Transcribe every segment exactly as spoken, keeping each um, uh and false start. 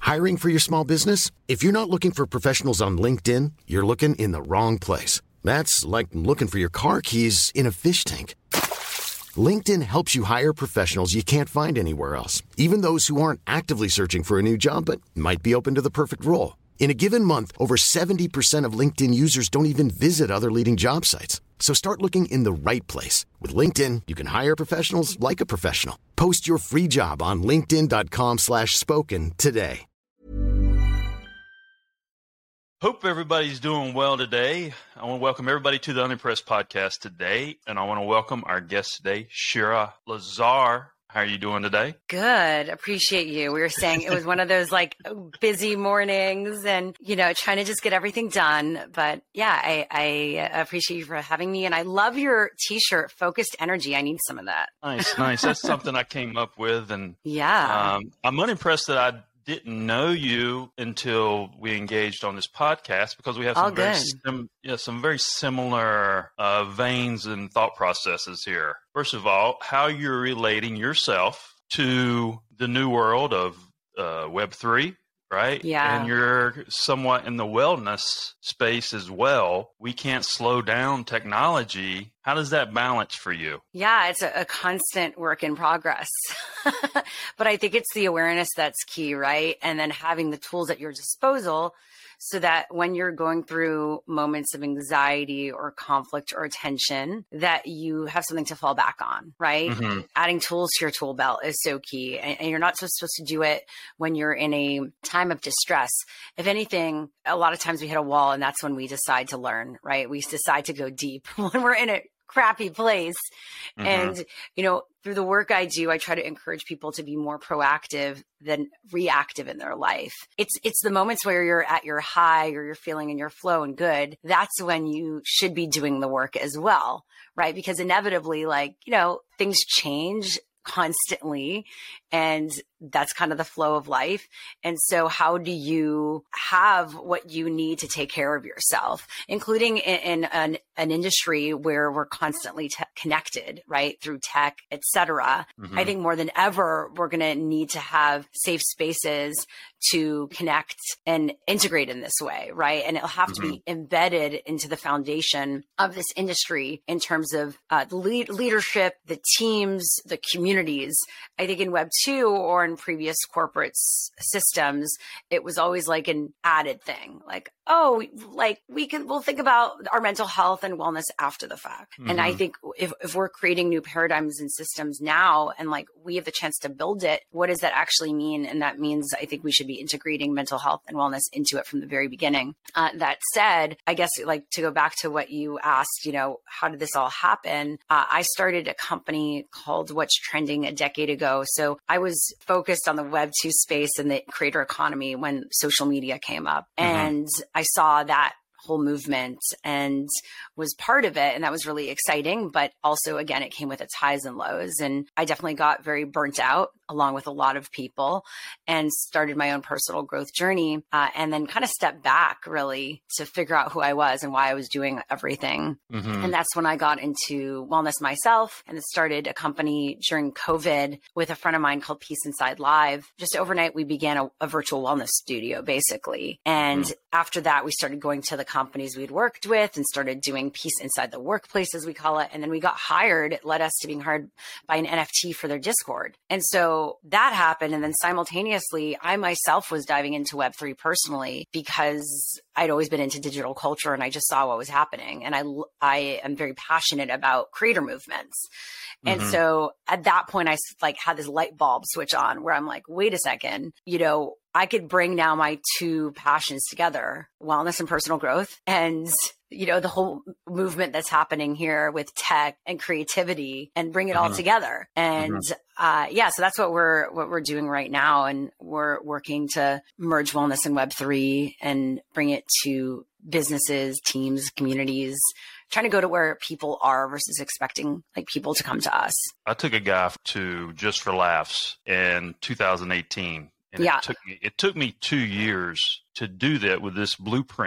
Hiring for your small business? If you're not looking for professionals on LinkedIn, you're looking in the wrong place. That's like looking for your car keys in a fish tank. LinkedIn helps you hire professionals you can't find anywhere else, even those who aren't actively searching for a new job but might be open to the perfect role. In a given month, over seventy percent of LinkedIn users don't even visit other leading job sites. So start looking in the right place. With LinkedIn, you can hire professionals like a professional. Post your free job on linkedin.com slash spoken today. Hope everybody's doing well today. I want to welcome everybody to the Unimpressed podcast today, and I want to welcome our guest today, Shira Lazar. How are you doing today? Good. Appreciate you. We were saying it was one of those like busy mornings and, you know, trying to just get everything done. But yeah, I, I appreciate you for having me. And I love your t-shirt, Focused Energy. I need some of that. Nice, nice. That's something I came up with. And yeah, um, I'm unimpressed that I didn't know you until we engaged on this podcast, because we have some very sim- yeah, some very similar uh, veins and thought processes here. First of all, how you're relating yourself to the new world of uh, Web three, right? Yeah. And you're somewhat in the wellness space as well. We can't slow down technology. How does that balance for you? Yeah, it's a, a constant work in progress. But I think it's the awareness that's key, right? And then having the tools at your disposal so that when you're going through moments of anxiety or conflict or tension, that you have something to fall back on, right? Mm-hmm. Adding tools to your tool belt is so key. And, and you're not so supposed to do it when you're in a time of distress. If anything, a lot of times we hit a wall, and that's when we decide to learn, right? We decide to go deep when we're in a crappy place. Mm-hmm. And, you know, through the work I do, I try to encourage people to be more proactive than reactive in their life. It's it's the moments where you're at your high or you're feeling in your flow and good. That's when you should be doing the work as well, right? Because inevitably, like, you know, things change constantly, and that's kind of the flow of life. And so how do you have what you need to take care of yourself, including in, in an, an industry where we're constantly te- connected, right? Through tech, et cetera. Mm-hmm. I think more than ever, we're going to need to have safe spaces to connect and integrate in this way, right? And it'll have mm-hmm. to be embedded into the foundation of this industry in terms of uh, the lead- leadership, the teams, the communities. I think in Web two or in previous corporate s- systems, it was always like an added thing, like, oh, like we can, we'll think about our mental health and wellness after the fact. Mm-hmm. And I think if, if we're creating new paradigms and systems now, and like we have the chance to build it, what does that actually mean? And that means I think we should be integrating mental health and wellness into it from the very beginning. Uh, that said, I guess like to go back to what you asked, you know, how did this all happen? Uh, I started a company called What's Trending a decade ago. So I was focused on the Web two space and the creator economy when social media came up. Mm-hmm. And I saw that whole movement and was part of it. And that was really exciting. But also, again, it came with its highs and lows. And I definitely got very burnt out along with a lot of people and started my own personal growth journey. Uh, and then kind of stepped back really to figure out who I was and why I was doing everything. Mm-hmm. And that's when I got into wellness myself and started a company during COVID with a friend of mine called Peace Inside Live. Just overnight, we began a, a virtual wellness studio, basically. And mm-hmm. after that, we started going to the companies we'd worked with and started doing peace inside the workplace, as we call it. And then we got hired. It led us to being hired by an N F T for their Discord. And so that happened. And then simultaneously, I myself was diving into Web three personally because I'd always been into digital culture and I just saw what was happening. And I, I am very passionate about creator movements. And mm-hmm. so at that point, I like had this light bulb switch on where I'm like, wait a second, you know, I could bring now my two passions together, wellness and personal growth, and, you know, the whole movement that's happening here with tech and creativity, and bring it mm-hmm. all together. And mm-hmm. uh, yeah, so that's what we're, what we're doing right now. And we're working to merge wellness and Web three and bring it to businesses, teams, communities, trying to go to where people are versus expecting like people to come to us. I took a guy to Just for Laughs in two thousand eighteen. And yeah. it took me, it took me two years to do that with this blueprint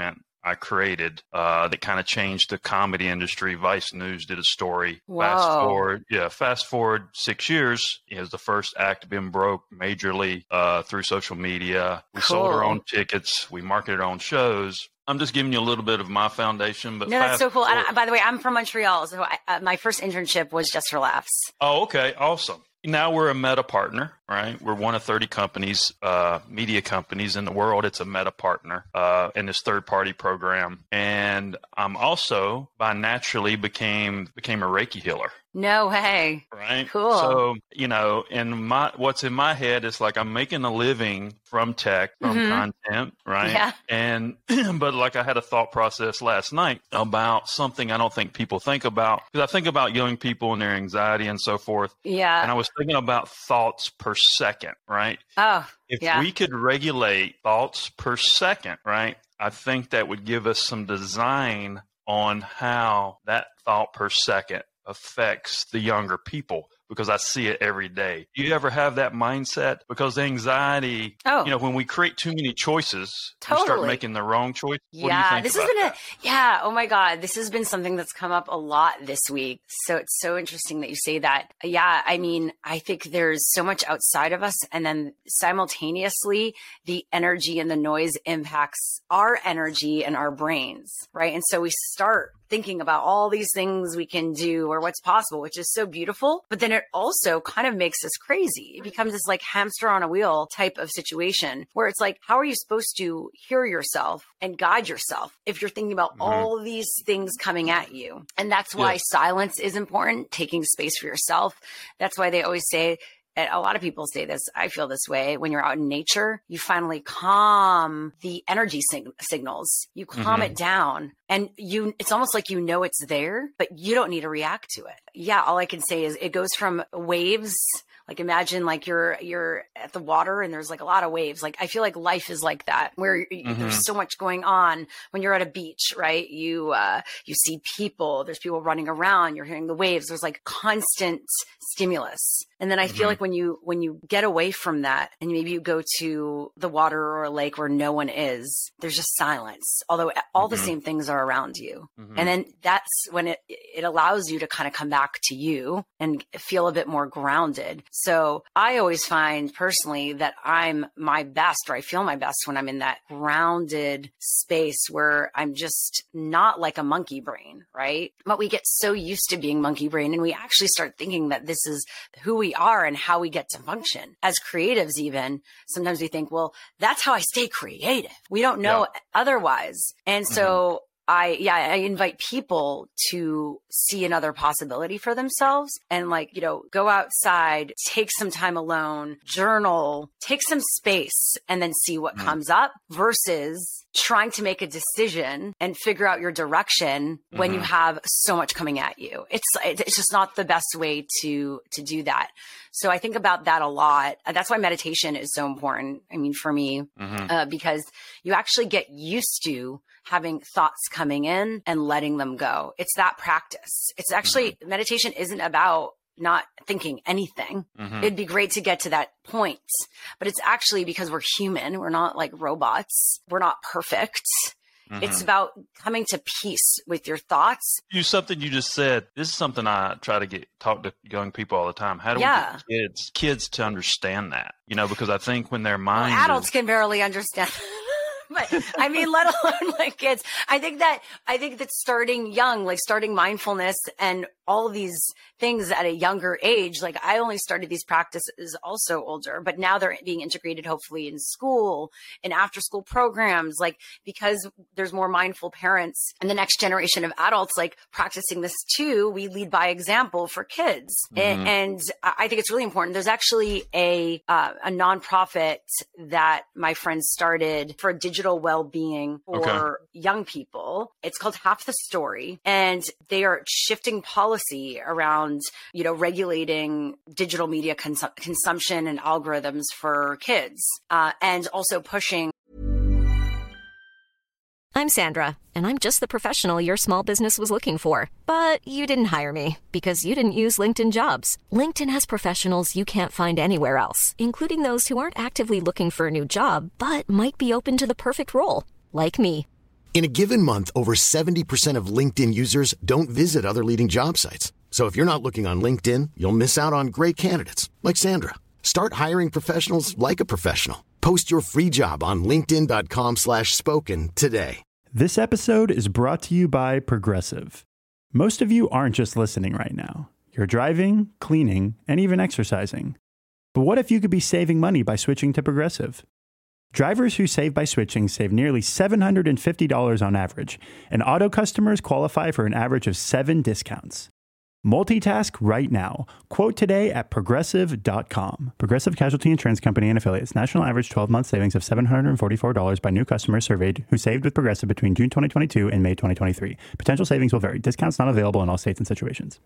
I created uh, that kind of changed the comedy industry. Vice News did a story. Whoa. Fast forward, yeah, fast forward six years. It was the first act being broke majorly uh, through social media. We Cool. sold our own tickets. We marketed our own shows. I'm just giving you a little bit of my foundation. But no, that's so cool. forward- And I, by the way, I'm from Montreal, so I, uh, my first internship was Just for Laughs. Oh, okay. Awesome. Now we're a Meta partner, right? We're one of thirty companies, uh, media companies in the world. It's a Meta partner uh, in this third-party program. And I'm also, by naturally, became became a Reiki healer. No way. Right. Cool. So, you know, in my, what's in my head is like, I'm making a living from tech, from Mhm. content. Right. Yeah. And, but like I had a thought process last night about something I don't think people think about, because I think about young people and their anxiety and so forth. Yeah. And I was thinking about thoughts per second. Right. Oh, If yeah. we could regulate thoughts per second, right, I think that would give us some design on how that thought per second affects the younger people, because I see it every day. Do you ever have that mindset? Because anxiety, Oh. you know, when we create too many choices, we start Totally. making the wrong choice. What do you Yeah, think this about has been that? a yeah. Oh my God, this has been something that's come up a lot this week. So it's so interesting that you say that. Yeah, I mean, I think there's so much outside of us, and then simultaneously, the energy and the noise impacts our energy and our brains, right? And so we start thinking about all these things we can do or what's possible, which is so beautiful. But then it also kind of makes us crazy. It becomes this like hamster on a wheel type of situation where it's like, how are you supposed to hear yourself and guide yourself if you're thinking about Mhm. all these things coming at you? And that's why Yes. silence is important, taking space for yourself. That's why they always say, and a lot of people say this, I feel this way, when you're out in nature, you finally calm the energy sig- signals. You calm Mhm. it down, and you, it's almost like you know it's there, but you don't need to react to it. Yeah. All I can say is it goes from waves. Like imagine like you're, you're at the water and there's like a lot of waves. Like I feel like life is like that, where Mhm. there's so much going on when you're at a beach, right? You, uh, you see people, there's people running around, you're hearing the waves. There's like constant stimulus. And then I feel Mhm. like when you, when you get away from that and maybe you go to the water or a lake where no one is, there's just silence, although all the Mhm. same things are around you. Mhm. And then that's when it, it allows you to kind of come back to you and feel a bit more grounded. So I always find personally that I'm my best, or I feel my best when I'm in that grounded space where I'm just not like a monkey brain, right? But we get so used to being monkey brain, and we actually start thinking that this is who we are and how we get to function. As creatives, even sometimes we think, well, that's how I stay creative. We don't know Yeah. otherwise. And so I, yeah, I invite people to see another possibility for themselves and like, you know, go outside, take some time alone, journal, take some space, and then see what Mm. comes up versus trying to make a decision and figure out your direction when you Mhm. have so much coming at you. It's, it's just not the best way to, to do that. So I think about that a lot. That's why meditation is so important. I mean, for me, Mhm. uh, because you actually get used to having thoughts coming in and letting them go. It's that practice. It's actually, meditation isn't about not thinking anything. Mhm. It'd be great to get to that point, but it's actually because we're human. We're not like robots. We're not perfect. Mhm. It's about coming to peace with your thoughts. You something you just said. This is something I try to get talk to young people all the time. How do Yeah. we get kids kids to understand that? You know, because I think when their Well, minds adults are, can barely understand. But I mean, let alone like kids. I think that, I think that starting young, like starting mindfulness and all of these things at a younger age, like I only started these practices also older, but now they're being integrated hopefully in school and after school programs, like because there's more mindful parents and the next generation of adults, like practicing this too. We lead by example for kids. Mhm. And, and I think it's really important. There's actually a, uh, a nonprofit that my friends started for digital well-being for Okay. young people. It's called Half the Story, and they are shifting policy around, you know, regulating digital media cons- consumption and algorithms for kids, uh, and also pushing. I'm Sandra, and I'm just the professional your small business was looking for. But you didn't hire me because you didn't use LinkedIn Jobs. LinkedIn has professionals you can't find anywhere else, including those who aren't actively looking for a new job, but might be open to the perfect role, like me. In a given month, over seventy percent of LinkedIn users don't visit other leading job sites. So if you're not looking on LinkedIn, you'll miss out on great candidates like Sandra. Start hiring professionals like a professional. Post your free job on linkedin dot com slash spoken today. This episode is brought to you by Progressive. Most of you aren't just listening right now. You're driving, cleaning, and even exercising. But what if you could be saving money by switching to Progressive? Drivers who save by switching save nearly seven hundred fifty dollars on average, and auto customers qualify for an average of seven discounts. Multitask right now. Quote today at progressive dot com. Progressive Casualty Insurance Company and Affiliates. National average twelve-month savings of seven hundred forty-four dollars by new customers surveyed who saved with Progressive between June twenty twenty-two and May twenty twenty-three. Potential savings will vary. Discounts not available in all states and situations.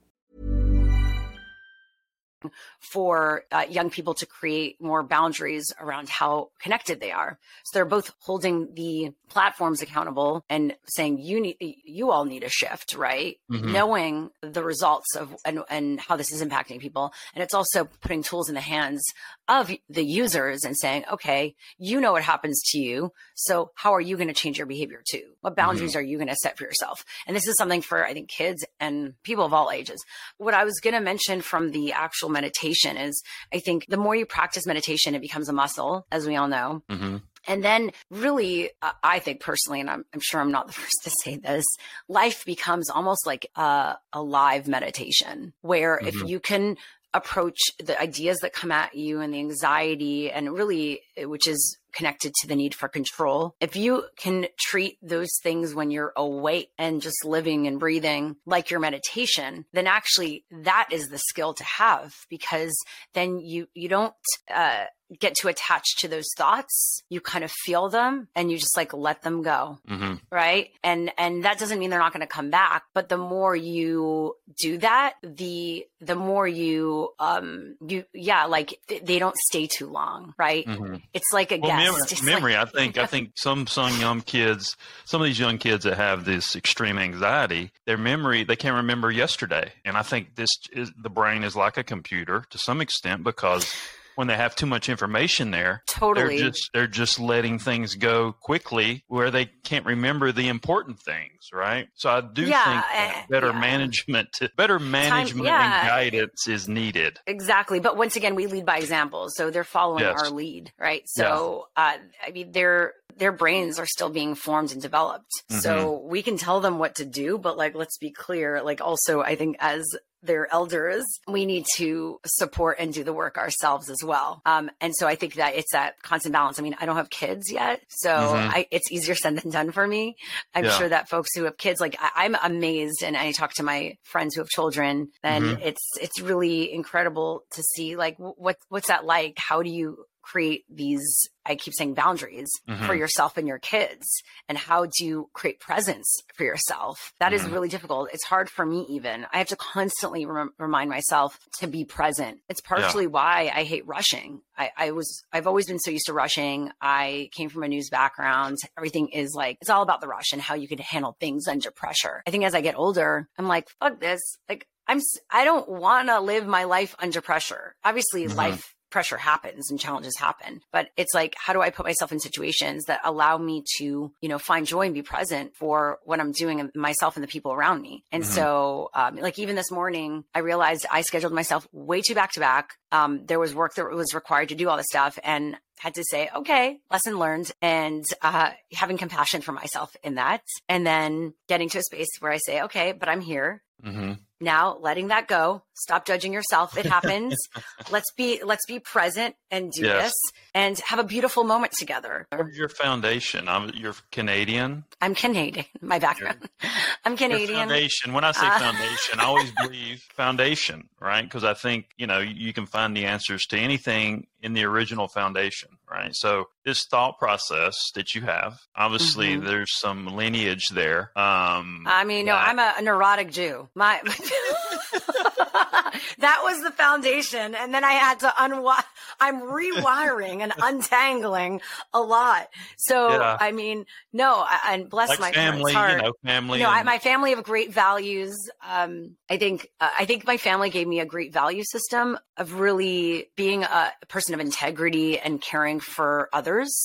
For uh, young people to create more boundaries around how connected they are. So they're both holding the platforms accountable and saying, you need, you all need a shift, right? Mm-hmm. Knowing the results of and, and how this is impacting people. And it's also putting tools in the hands of the users and saying, okay, you know what happens to you. So how are you going to change your behavior too? What boundaries mm-hmm. are you going to set for yourself? And this is something for, I think, kids and people of all ages. What I was going to mention from the actual meditation is, I think the more you practice meditation, it becomes a muscle, as we all know. Mm-hmm. And then really, uh, I think personally, and I'm, I'm sure I'm not the first to say this, life becomes almost like a, a live meditation where mm-hmm. if you can approach the ideas that come at you and the anxiety and really, which is connected to the need for control. If you can treat those things when you're awake and just living and breathing like your meditation, then actually that is the skill to have, because then you, you don't, uh, get too attached to those thoughts. You kind of feel them and you just like let them go. Mm-hmm. Right. And, and that doesn't mean they're not going to come back, but the more you do that, the, the more you, um, you, yeah, like th- they don't stay too long. Right. Mm-hmm. It's like a well, guest. Memory, it's memory like- I think, I think some, some young kids, some of these young kids that have this extreme anxiety, their memory, they can't remember yesterday. And I think this is, the brain is like a computer to some extent, because when they have too much information there, totally. they're just they're just letting things go quickly where they can't remember the important things, right? So I do yeah, think that better yeah. management, better management Time, yeah. and guidance is needed. Exactly, but once again, we lead by example, so they're following yes. our lead, right? So yeah. uh, I mean, their their brains are still being formed and developed, mm-hmm. so we can tell them what to do, but like, let's be clear, like also, I think as their elders, we need to support and do the work ourselves as well. Um, and so I think that it's that constant balance. I mean, I don't have kids yet, so mm-hmm. I, it's easier said than done for me. I'm yeah. sure that folks who have kids, like I, I'm amazed, and I talk to my friends who have children, and mm-hmm. it's it's really incredible to see like what what's that like? How do you create these, I keep saying boundaries mm-hmm. for yourself and your kids, and how do you create presence for yourself? That mm-hmm. is really difficult. It's hard for me even. I have to constantly rem- remind myself to be present. It's partially yeah. why I hate rushing. I, I was, I've always been so used to rushing. I came from a news background. Everything is like, it's all about the rush and how you can handle things under pressure. I think as I get older, I'm like, fuck this. Like I'm, I don't want to live my life under pressure. Obviously mm-hmm. life pressure happens and challenges happen, but it's like, how do I put myself in situations that allow me to, you know, find joy and be present for what I'm doing and myself and the people around me? And mm-hmm. so, um, like even this morning, I realized I scheduled myself way too back to back. Um, there was work that was required to do all this stuff, and had to say, okay, lesson learned, and uh, having compassion for myself in that. And then getting to a space where I say, okay, but I'm here. Mm-hmm. Now letting that go, stop judging yourself. It happens. let's be, let's be present and do yes. this and have a beautiful moment together. What's your foundation? I'm, you're Canadian. I'm Canadian. My background. I'm Canadian. Your foundation. When I say uh, foundation, I always believe foundation, right? Because I think, you know, you can find the answers to anything in the original foundation, right? So this thought process that you have, obviously mm-hmm. there's some lineage there. Um, I mean, no, I'm a, a neurotic Jew. My, my that was the foundation. And then I had to unwi- I'm rewiring and untangling a lot. So, yeah. I mean, no, I, and bless like my family, heart. you know, family. You know, and- I, my family have great values. Um, I think, uh, I think my family gave me a great value system of really being a person of integrity and caring for others.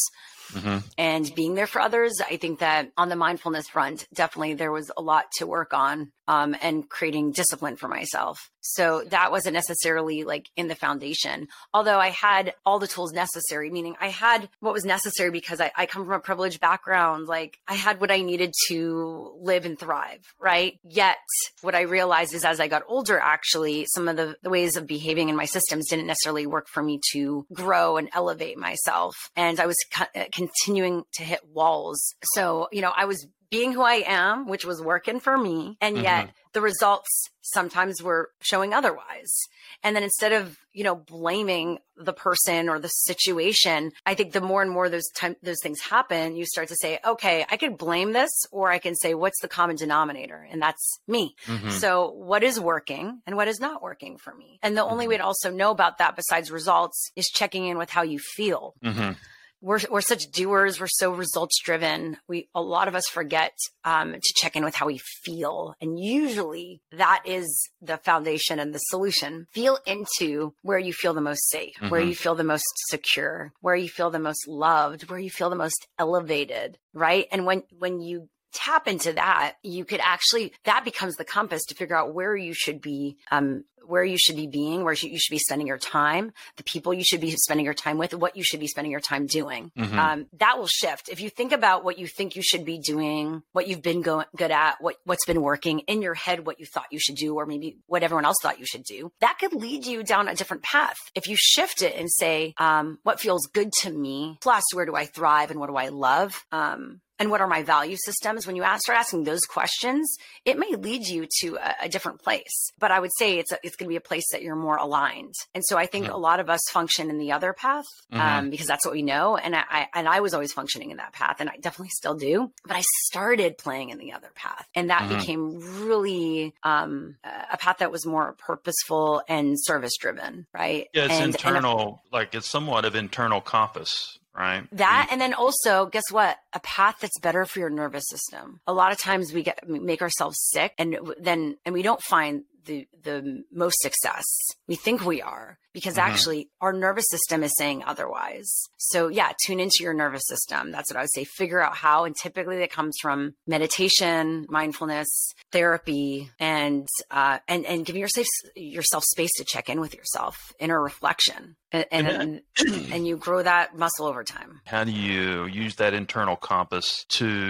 mm-hmm. and being there for others. I think that on the mindfulness front, definitely there was a lot to work on, um, and creating discipline for myself. So that wasn't necessarily like in the foundation, although I had all the tools necessary, meaning I had what was necessary because I, I come from a privileged background. Like I had what I needed to live and thrive, right? Yet what I realized is as I got older, actually, some of the, the ways of behaving in my systems didn't necessarily work for me to grow and elevate myself. And I was co- continuing to hit walls. So, you know, I was being who I am, which was working for me. And yet mm-hmm. the results sometimes were showing otherwise. And then instead of, you know, blaming the person or the situation, I think the more and more those time, those things happen, you start to say, okay, I could blame this, or I can say, what's the common denominator? And that's me. Mm-hmm. So what is working and what is not working for me? And the mm-hmm. only way to also know about that besides results is checking in with how you feel. Mm-hmm. We're, we're such doers. We're so results driven. We, a lot of us forget, um, to check in with how we feel. And usually that is the foundation and the solution. Feel into where you feel the most safe, mm-hmm. where you feel the most secure, where you feel the most loved, where you feel the most elevated, right? And when, when you tap into that, you could actually, that becomes the compass to figure out where you should be, um, where you should be being, where you should be spending your time, the people you should be spending your time with, what you should be spending your time doing. Mm-hmm. Um, that will shift. If you think about what you think you should be doing, what you've been go- good at, what, what's been working in your head, what you thought you should do, or maybe what everyone else thought you should do, that could lead you down a different path. If you shift it and say, um, what feels good to me, plus where do I thrive and what do I love? Um, And what are my value systems? When you ask, start asking those questions, it may lead you to a, a different place. But I would say it's a, it's going to be a place that you're more aligned. And so I think mm-hmm. a lot of us function in the other path, um, mm-hmm. because that's what we know. And I, I and I was always functioning in that path, and I definitely still do. But I started playing in the other path, and that mm-hmm. became really um, a path that was more purposeful and service driven, right? Yeah, it's and, internal, and, like it's somewhat of internal compass. Right. That, and then also, guess what? A path that's better for your nervous system. A lot of times we get we make ourselves sick, and then and we don't find the the most success. We think we are, because mm-hmm. actually our nervous system is saying otherwise. So yeah, tune into your nervous system. That's what I would say. Figure out how, and typically that comes from meditation, mindfulness, therapy, and uh, and and giving yourself yourself space to check in with yourself, inner reflection, and and, and, and you grow that muscle over time. How do you use that internal compass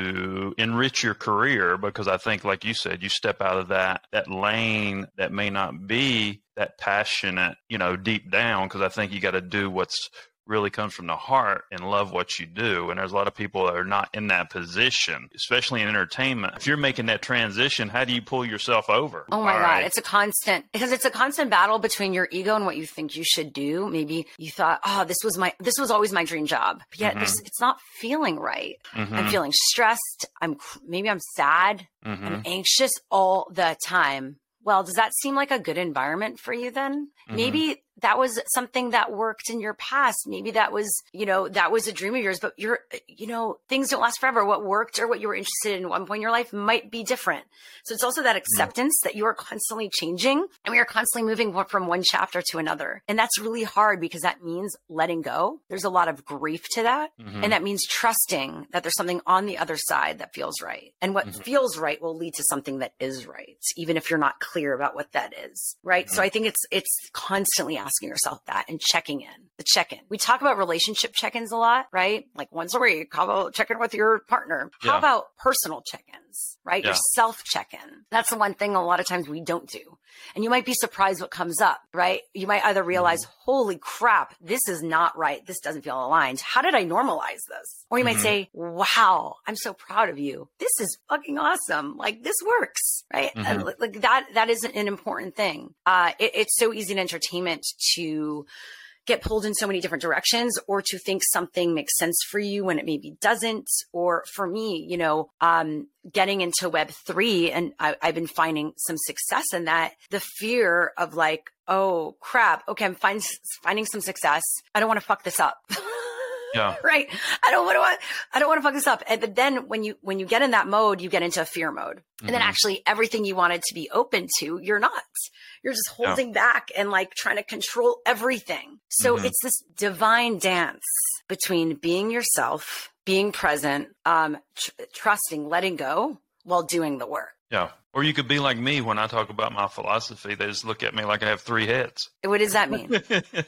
to enrich your career? Because I think, like you said, you step out of that that lane that may not be that passionate, you know, deep down, because I think you got to do what's really comes from the heart and love what you do. And there's a lot of people that are not in that position, especially in entertainment. If you're making that transition, how do you pull yourself over? Oh my All God. Right. It's a constant, because it's a constant battle between your ego and what you think you should do. Maybe you thought, oh, this was my, this was always my dream job, but yet mm-hmm. it's not feeling right. Mm-hmm. I'm feeling stressed. I'm, maybe I'm sad. Mm-hmm. I'm anxious all the time. Well, does that seem like a good environment for you then? Mm-hmm. Maybe that was something that worked in your past. Maybe that was, you know, that was a dream of yours, but you're, you know, things don't last forever. What worked or what you were interested in at one point in your life might be different. So it's also that acceptance mm-hmm. that you are constantly changing, and we are constantly moving from one chapter to another. And that's really hard, because that means letting go. There's a lot of grief to that. Mm-hmm. And that means trusting that there's something on the other side that feels right. And what mm-hmm. feels right will lead to something that is right, even if you're not clear about what that is. Right. Mm-hmm. So I think it's, it's constantly asking yourself that and checking in, the check-in. We talk about relationship check-ins a lot, right? Like once a week, how about check-in with your partner? Yeah. How about personal check-ins, right? Yeah. Your self check-in. That's the one thing a lot of times we don't do. And you might be surprised what comes up, right? You might either realize, mm-hmm. holy crap, this is not right. This doesn't feel aligned. How did I normalize this? Or you mm-hmm. might say, wow, I'm so proud of you. This is fucking awesome. Like this works, right? Mm-hmm. Uh, like that, that is an important thing. Uh, it, it's so easy in entertainment to get pulled in so many different directions, or to think something makes sense for you when it maybe doesn't. Or for me, you know, um, getting into Web three, and I, I've been finding some success in that, the fear of like, oh crap, okay, I'm find, finding some success. I don't want to fuck this up. Yeah. Right. I don't want to, I don't want to fuck this up. And, but then when you, when you get in that mode, you get into a fear mode. Mm-hmm. And then actually everything you wanted to be open to, you're not. You're just holding yeah. back and like trying to control everything. So mm-hmm. it's this divine dance between being yourself being present, um, tr- trusting, letting go while doing the work. Yeah. Or you could be like me when I talk about my philosophy. They just look at me like I have three heads. What does that mean?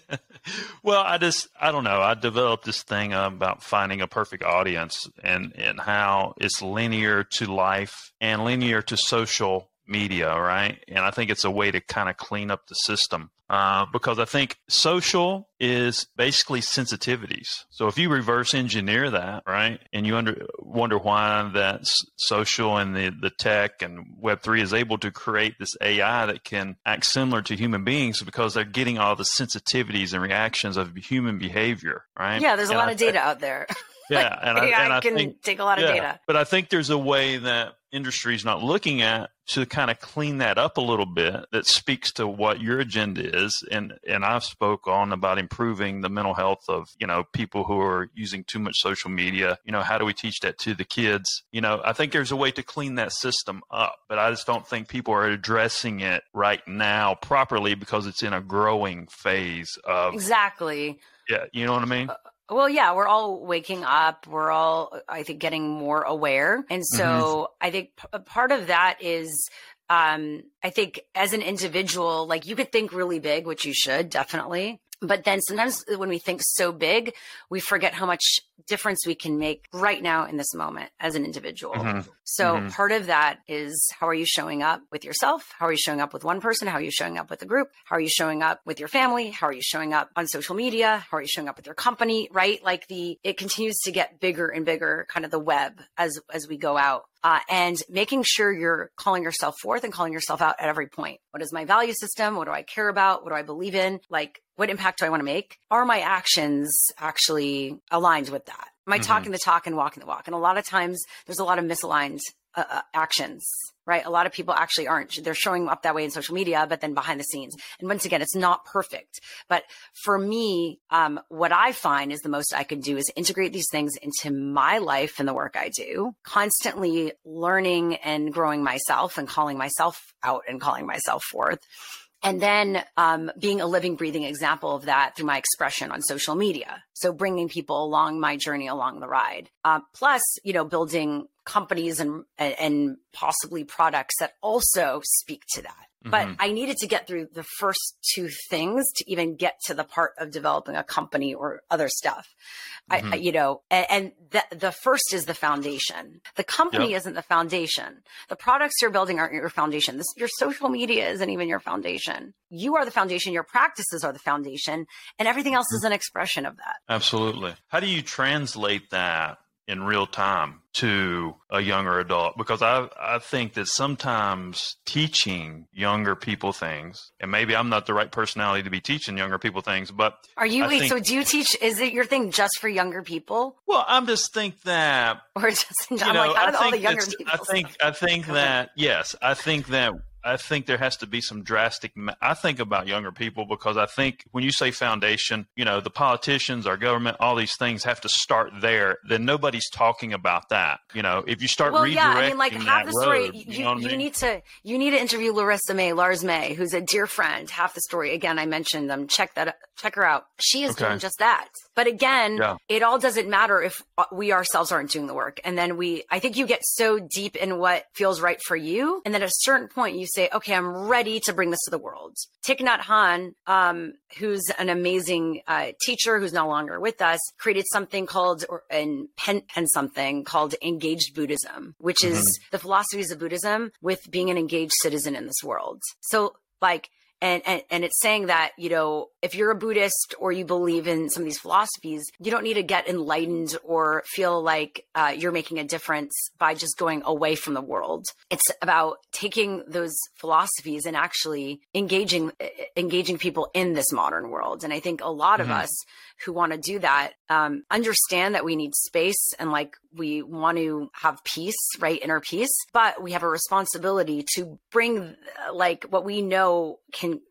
Well, I just, I don't know. I developed this thing about finding a perfect audience and, and how it's linear to life and linear to social media, right? And I think it's a way to kind of clean up the system. Uh, because I think social is basically sensitivities. So if you reverse engineer that, right, and you under, wonder why that social and the, the tech and Web three is able to create this A I that can act similar to human beings because they're getting all the sensitivities and reactions of human behavior, right? Yeah, there's a and lot I, of data out there. Yeah, and I, A I and I can think, take a lot of yeah, data. But I think there's a way that industry is not looking at to kind of clean that up a little bit that speaks to what your agenda is. And and I've spoke on about improving the mental health of, you know, people who are using too much social media. You know, how do we teach that to the kids? You know, I think there's a way to clean that system up, but I just don't think people are addressing it right now properly because it's in a growing phase of. Exactly. Yeah, you know what I mean? Uh, Well, yeah, we're all waking up. We're all, I think, getting more aware. And so mm-hmm. I think p- part of that is, um, I think as an individual, like you could think really big, which you should definitely. But then sometimes when we think so big, we forget how much difference we can make right now in this moment as an individual. Mm-hmm. So mm-hmm. part of that is, how are you showing up with yourself? How are you showing up with one person? How are you showing up with a group? How are you showing up with your family? How are you showing up on social media? How are you showing up with your company? Right? Like the, it continues to get bigger and bigger, kind of the web as, as we go out. Uh, and making sure you're calling yourself forth and calling yourself out at every point. What is my value system? What do I care about? What do I believe in? Like, what impact do I want to make? Are my actions actually aligned with that? Am I mm-hmm. talking the talk and walking the walk? And a lot of times there's a lot of misaligned uh, uh, actions, right? A lot of people actually aren't. They're showing up that way in social media, but then behind the scenes. And once again, it's not perfect. But for me, um, what I find is the most I can do is integrate these things into my life and the work I do, constantly learning and growing myself and calling myself out and calling myself forth. And then um, being a living, breathing example of that through my expression on social media. So bringing people along my journey along the ride. Uh, plus, you know, building companies and and possibly products that also speak to that. Mm-hmm. But I needed to get through the first two things to even get to the part of developing a company or other stuff. Mm-hmm. I, you know, and, and the, the first is the foundation. The company yep. isn't the foundation. The products you're building aren't your foundation. This, your social media isn't even your foundation. You are the foundation. Your practices are the foundation, and everything else mm-hmm. is an expression of that. Absolutely. How do you translate that in real time to a younger adult? Because I I think that sometimes teaching younger people things, and maybe I'm not the right personality to be teaching younger people things, but are you? I wait, think, so do you teach? Is it your thing just for younger people? Well, I'm just think that, or just I'm you know, like, how I do all the younger people? I think I think that yes, I think that. I think there has to be some drastic, I think about younger people because I think when you say foundation, you know, the politicians, our government, all these things have to start there. Then nobody's talking about that. You know, if you start well, redirecting yeah, I mean, like half the story, road, you, you, know what you I mean? need to, you need to interview Larissa May, Lars May, who's a dear friend. Half the story. Again, I mentioned them. Check that, check her out. She is okay. doing just that. But again, yeah. it all doesn't matter if we ourselves aren't doing the work. And then we, I think you get so deep in what feels right for you. And then at a certain point you say, okay, I'm ready to bring this to the world. Thich Nhat Hanh, um, who's an amazing uh, teacher who's no longer with us, created something called, or and pen, pen something called Engaged Buddhism, which mm-hmm. is the philosophies of Buddhism with being an engaged citizen in this world. So like, And, and and it's saying that, you know, if you're a Buddhist or you believe in some of these philosophies, you don't need to get enlightened or feel like uh, you're making a difference by just going away from the world. It's about taking those philosophies and actually engaging engaging people in this modern world. And I think a lot mm-hmm. of us who want to do that um, understand that we need space and like we want to have peace, right? Inner peace, but we have a responsibility to bring like what we know can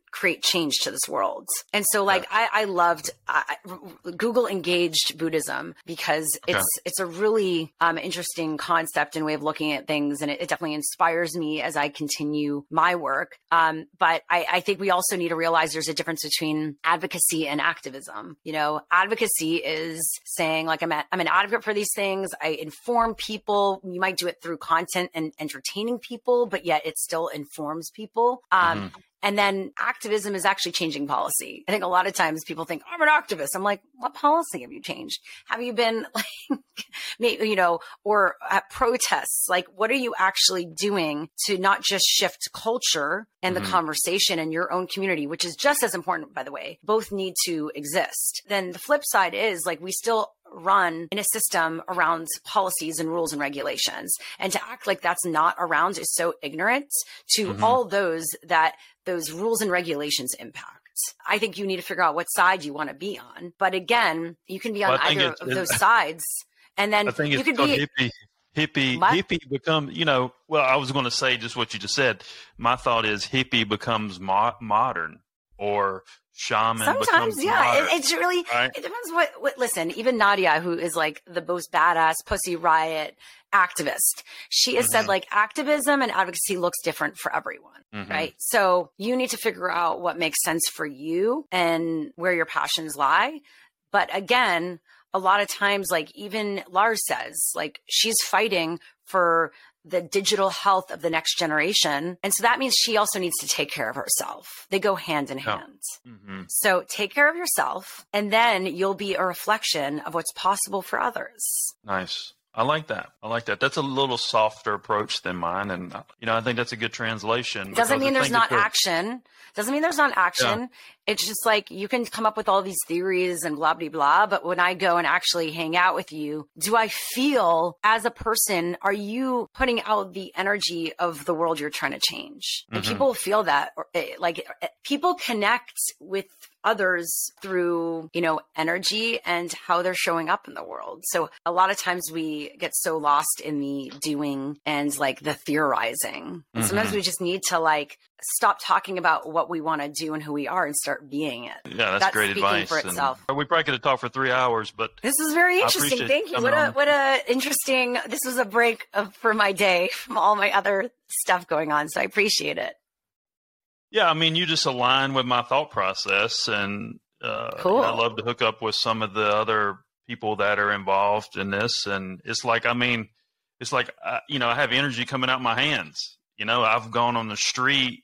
create change to this world. And so like, I, I loved, I, Google engaged Buddhism because it's, okay. it's a really um, interesting concept and way of looking at things. And it, it definitely inspires me as I continue my work. Um, but I, I think we also need to realize there's a difference between advocacy and activism. You know, advocacy is saying like, I'm, a, I'm an advocate for these things. I inform people. You might do it through content and entertaining people, but yet it still informs people. Um, mm-hmm. And then activism is actually changing policy. I think a lot of times people think, I'm an activist. I'm like, what policy have you changed? Have you been like, maybe, you know, or at protests? Like, what are you actually doing to not just shift culture and mm-hmm. the conversation in your own community, which is just as important, by the way, both need to exist. Then the flip side is like, we still run in a system around policies and rules and regulations. And to act like that's not around is so ignorant to mm-hmm. all those that those rules and regulations impact. I think you need to figure out what side you want to be on. But again, you can be on well, either of those sides. And then I think you it's could be hippie, hippie, what? hippie become, you know, well, I was going to say just what you just said. My thought is hippie becomes mo- modern or shaman. Sometimes, yeah, it, it's really, right? It depends what, what, listen, even Nadia, who is like the most badass Pussy Riot activist, she has mm-hmm. said like activism and advocacy looks different for everyone, mm-hmm. right? So you need to figure out what makes sense for you and where your passions lie. But again, a lot of times, like even Lars says, like she's fighting for the digital health of the next generation. And so that means she also needs to take care of herself. They go hand in hand. Oh. Mm-hmm. So take care of yourself, and then you'll be a reflection of what's possible for others. Nice. I like that. I like that. That's a little softer approach than mine. And, you know, I think that's a good translation. Doesn't mean there's not action. Doesn't mean there's not action. Yeah. It's just like you can come up with all these theories and blah, blah, blah. But when I go and actually hang out with you, do I feel as a person, are you putting out the energy of the world you're trying to change? And mm-hmm. people feel that, like people connect with others through, you know, energy and how they're showing up in the world. So a lot of times we get so lost in the doing and like the theorizing. And mm-hmm. sometimes we just need to like stop talking about what we want to do and who we are and start being it. Yeah, that's, that's great advice. For itself. And we probably could have talked for three hours, but this is very interesting. Thank you. What a, what a interesting, this was a break of, for my day from all my other stuff going on. So I appreciate it. Yeah, I mean, you just align with my thought process, and uh, cool. I love to hook up with some of the other people that are involved in this. And it's like, I mean, it's like, uh, you know, I have energy coming out my hands. You know, I've gone on the street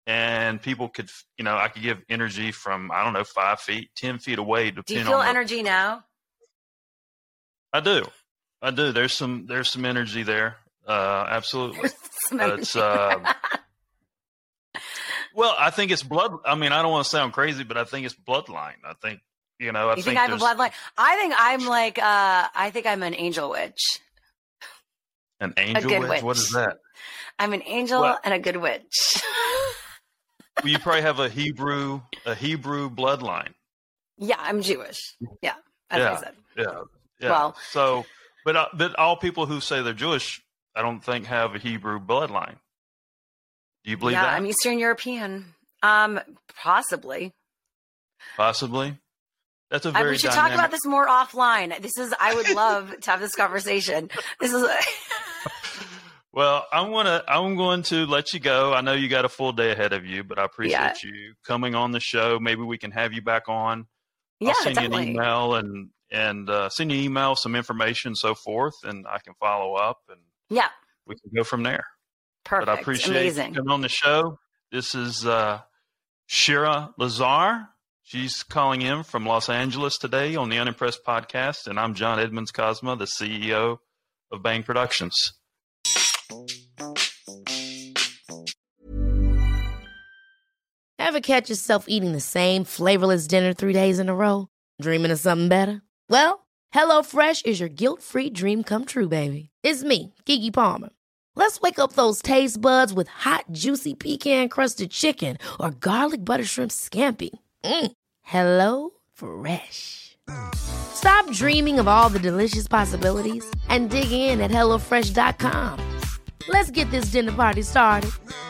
and people could, you know, I could give energy from, I don't know, five feet, ten feet away. Do you feel energy the, now? I do. I do. There's some, there's some energy there. Uh, absolutely. It's, uh, well, I think it's blood. I mean, I don't want to sound crazy, but I think it's bloodline. I think, you know, I you think, think I have a bloodline. I think I'm like, uh, I think I'm an angel witch. An angel witch? witch? What is that? I'm an angel what? and a good witch. Well, you probably have a Hebrew, a Hebrew bloodline. Yeah, I'm Jewish. Yeah, as yeah, I said. Yeah, yeah. Well, so, but uh, but all people who say they're Jewish, I don't think have a Hebrew bloodline. Do you believe yeah, that? Yeah, I'm Eastern European. Um, possibly. Possibly. That's a very. I, we should dynamic... talk about this more offline. This is. I would love to have this conversation. This is. A... Well, I'm gonna. I'm going to let you go. I know you got a full day ahead of you, but I appreciate yeah. you coming on the show. Maybe we can have you back on. Yeah, I'll send definitely. you an email and and uh, send you an email, some information, so forth, and I can follow up and yeah, we can go from there. Perfect. But I appreciate Amazing. you coming on the show. This is uh, Shira Lazar. She's calling in from Los Angeles today on the Unimpressed podcast, and I'm John Edmonds Cosma, the C E O of Bang Productions. Ever catch yourself eating the same flavorless dinner three days in a row? Dreaming of something better? Well, HelloFresh is your guilt-free dream come true, baby. It's me, Keke Palmer. Let's wake up those taste buds with hot, juicy pecan-crusted chicken or garlic butter shrimp scampi. Mm. Hello Fresh. Stop dreaming of all the delicious possibilities and dig in at hello fresh dot com. Let's get this dinner party started.